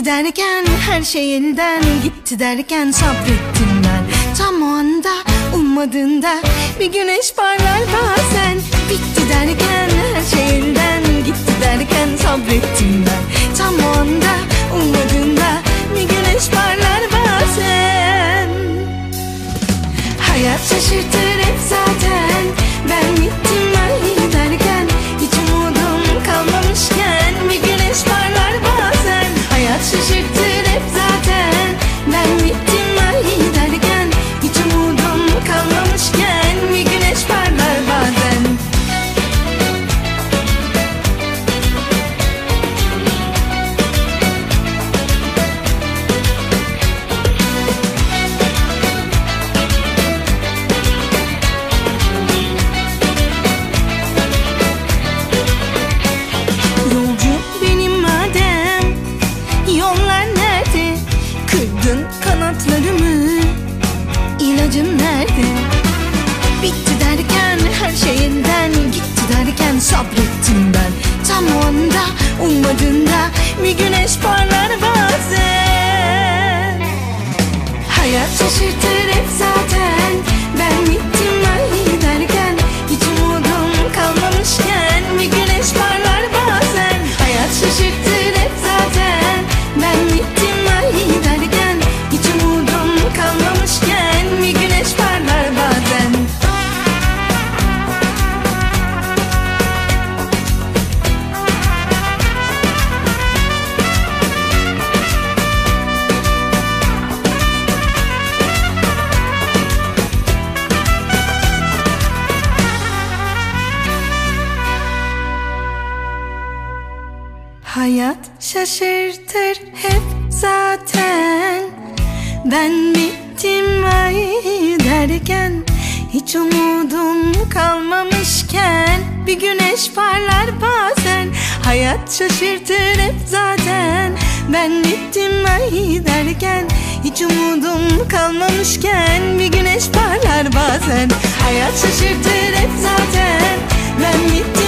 derken her şey elden gitti derken sabrettim ben. Tam o anda ummadığında bir güneş parlar bazen. Bitti derken her şey elden gitti derken sabrettim ben. Tam o anda ummadığında bir güneş parlar bazen. Hayat şaşırtır hep zaten. Ben gittim ay derken hiç umudum kalmamışken bir güneş parlar bazen. Hayat şaşırtır hep zaten. Ben gittim ay derken hiç umudum kalmamışken bir güneş parlar bazen. Yolcu benim madem, yollar nerede? Kırdın kanatlarımı, ilacın nerede? Bitti derken her şey elden gitti derken sabrettim ben. Tam o anda ummadığında bir güneş parlar bazen. Hayat şaşırtır hep zaten. Ben gittim ay derken hiç umudum kalmamışken bir güneş parlar bazen. Hayat şaşırtır hep zaten. Ben gittim ay derken hiç umudum kalmamışken bir güneş parlar bazen. Hayat şaşırtır hep zaten. Ben bittim ay derken hiç umudum kalmamışken bir güneş parlar bazen. Hayat şaşırtır hep zaten. Ben bittim ay derken hiç umudum kalmamışken bir güneş parlar bazen. Hayat şaşırtır hep zaten. Ben bittim